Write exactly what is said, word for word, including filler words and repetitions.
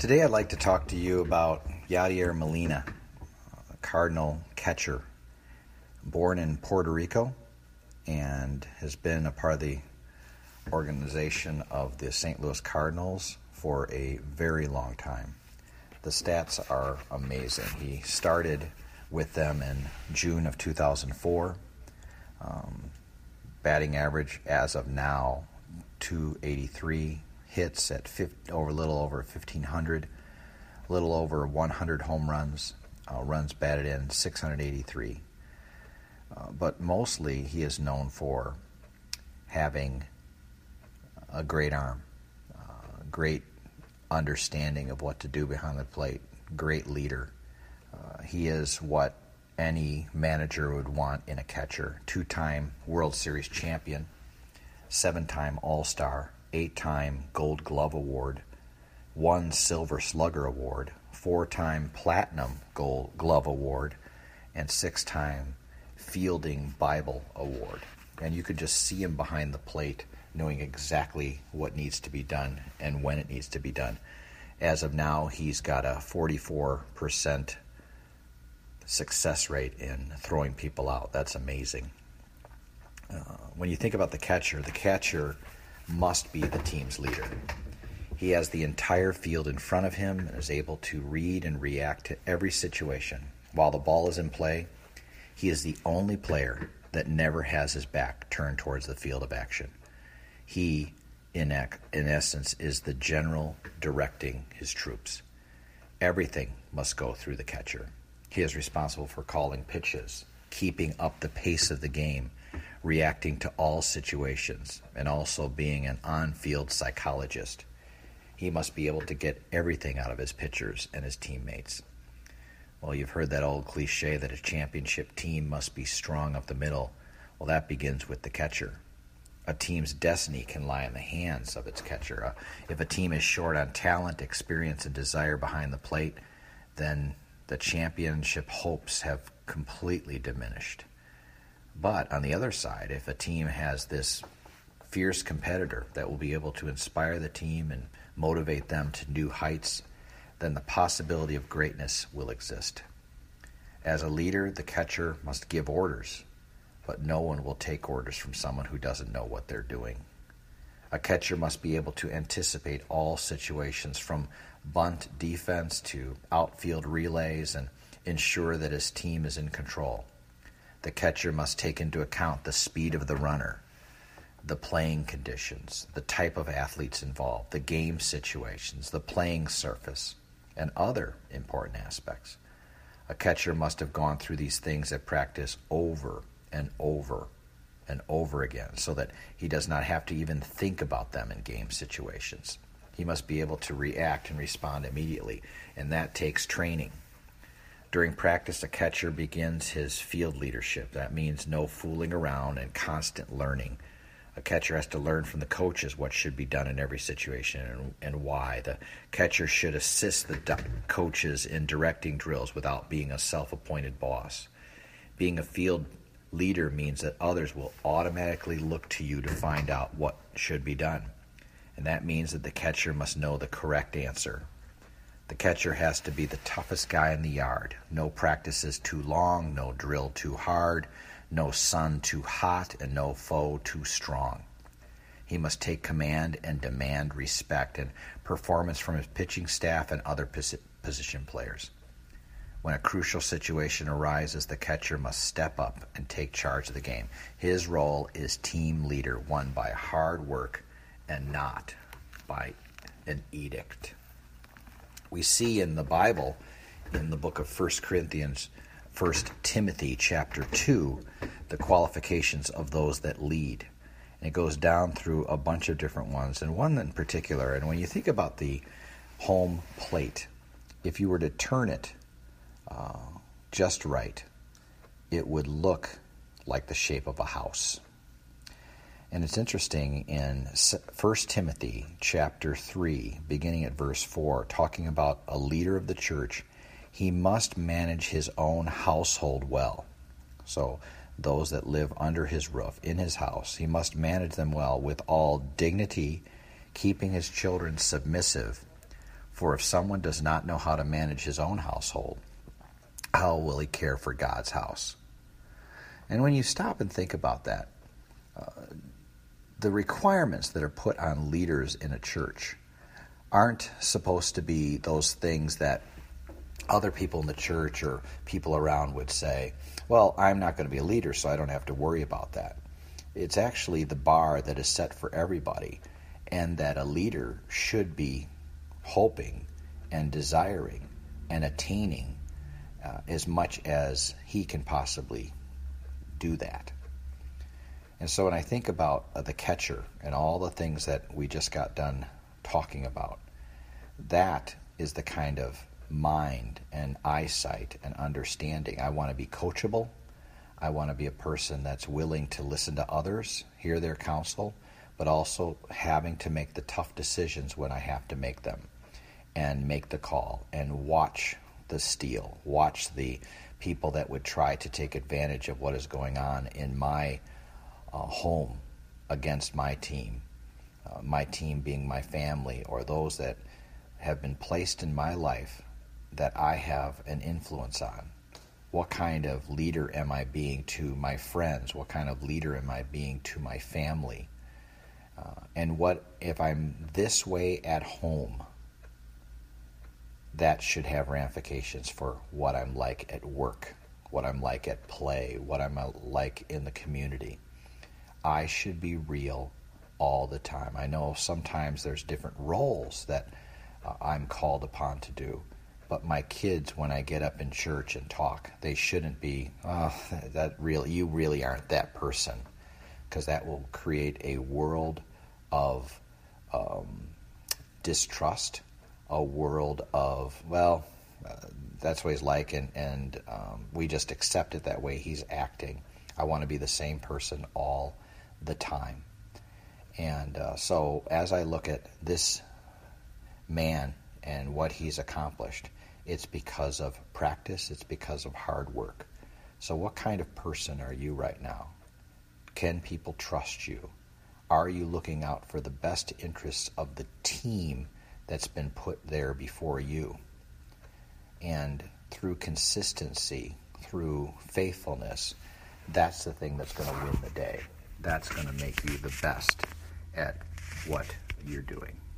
Today I'd like to talk to you about Yadier Molina, a Cardinal catcher, born in Puerto Rico and has been a part of the organization of the Saint Louis Cardinals for a very long time. The stats are amazing. He started with them in June of two thousand four. Um, batting average as of now, two eighty-three. Hits at fifty, over a little over fifteen hundred, a little over one hundred home runs, uh, runs batted in six hundred eighty-three. Uh, but mostly he is known for having a great arm, uh, great understanding of what to do behind the plate, great leader. Uh, he is what any manager would want in a catcher. Two-time World Series champion, seven-time All-Star, eight-time Gold Glove Award, one Silver Slugger Award, four-time Platinum Gold Glove Award, and six-time Fielding Bible Award. And you could just see him behind the plate knowing exactly what needs to be done and when it needs to be done. As of now, he's got a forty-four percent success rate in throwing people out. That's amazing. Uh, when you think about the catcher, the catcher must be the team's leader. He has the entire field in front of him and is able to read and react to every situation. While the ball is in play, he is the only player that never has his back turned towards the field of action. He, in, in essence, is the general directing his troops. Everything must go through the catcher. He is responsible for calling pitches, keeping up the pace of the game, reacting to all situations, and also being an on-field psychologist. He must be able to get everything out of his pitchers and his teammates. Well, you've heard that old cliche that a championship team must be strong up the middle. Well, that begins with the catcher. A team's destiny can lie in the hands of its catcher. Uh, if a team is short on talent, experience, and desire behind the plate, then the championship hopes have completely diminished. But on the other side, if a team has this fierce competitor that will be able to inspire the team and motivate them to new heights, then the possibility of greatness will exist. As a leader, the catcher must give orders, but no one will take orders from someone who doesn't know what they're doing. A catcher must be able to anticipate all situations from bunt defense to outfield relays and ensure that his team is in control. The catcher must take into account the speed of the runner, the playing conditions, the type of athletes involved, the game situations, the playing surface, and other important aspects. A catcher must have gone through these things at practice over and over and over again so that he does not have to even think about them in game situations. He must be able to react and respond immediately, and that takes training. During practice, a catcher begins his field leadership. That means no fooling around and constant learning. A catcher has to learn from the coaches what should be done in every situation and, and why. The catcher should assist the do- coaches in directing drills without being a self-appointed boss. Being a field leader means that others will automatically look to you to find out what should be done. And that means that the catcher must know the correct answer. The catcher has to be the toughest guy in the yard. No practices too long, no drill too hard, no sun too hot, and no foe too strong. He must take command and demand respect and performance from his pitching staff and other position players. When a crucial situation arises, the catcher must step up and take charge of the game. His role is team leader, won by hard work and not by an edict. We see in the Bible, in the book of First Corinthians, First Timothy chapter two, the qualifications of those that lead. And it goes down through a bunch of different ones, and one in particular. And when you think about the home plate, if you were to turn it uh, just right, it would look like the shape of a house. And it's interesting in First Timothy chapter three, beginning at verse four, talking about a leader of the church, he must manage his own household well. So those that live under his roof, in his house, he must manage them well with all dignity, keeping his children submissive. For if someone does not know how to manage his own household, how will he care for God's house? And when you stop and think about that, uh, the requirements that are put on leaders in a church aren't supposed to be those things that other people in the church or people around would say, well, I'm not going to be a leader, so I don't have to worry about that. It's actually the bar that is set for everybody, and that a leader should be hoping and desiring and attaining uh, as much as he can possibly do that. And so when I think about uh, the catcher and all the things that we just got done talking about, that is the kind of mind and eyesight and understanding. I want to be coachable. I want to be a person that's willing to listen to others, hear their counsel, but also having to make the tough decisions when I have to make them, and make the call and watch the steal, watch the people that would try to take advantage of what is going on in my uh, home against my team, uh, my team being my family or those that have been placed in my life that I have an influence on. What kind of leader am I being to my friends? What kind of leader am I being to my family? Uh, and what if I'm this way at home? That should have ramifications for what I'm like at work, what I'm like at play, what I'm like in the community. I should be real all the time. I know sometimes there's different roles that uh, I'm called upon to do, but my kids, when I get up in church and talk, they shouldn't be, oh, that really, you really aren't that person, because that will create a world of um, distrust, a world of, well, uh, that's what he's like, and, and um, we just accept it that way he's acting. I want to be the same person all the time. And uh, so as I look at this man and what he's accomplished, it's because of practice, it's because of hard work. So what kind of person are you right now? Can people trust you? Are you looking out for the best interests of the team that's been put there before you? And through consistency, through faithfulness, that's the thing that's going to win the day. That's going to make you the best at what you're doing.